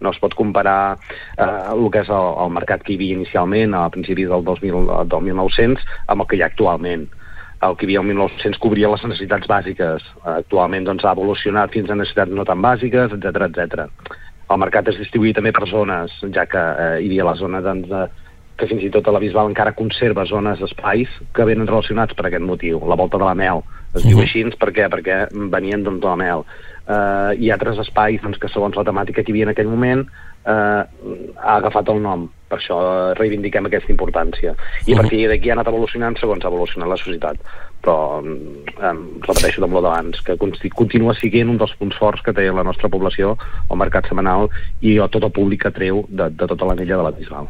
no es pot comparar el que és el mercat que hi havia inicialment a principis del 1900 amb el que hi ha actualment. El que hi havia el 1900 cobria les necessitats bàsiques. Actualment doncs, ha evolucionat fins a necessitats no tan bàsiques, etc. El mercat es distribuïa també per zones, ja que hi havia la zona que fins i tot a la Bisbal encara conserva zones d'espais que venen relacionats per aquest motiu. La Volta de la Mel es diu així perquè venien de la Mel. Hi ha altres espais que segons la temàtica que hi havia en aquell moment ha agafat el nom. Per això reivindiquem aquesta importància. I a partir d'aquí ha anat evolucionant segons ha evolucionat la societat. Però repeteixo amb lo d'abans, que continua sent un dels punts forts que té la nostra població, el mercat setmanal, i tot el públic que treu de tota l'anella de la Bisbal.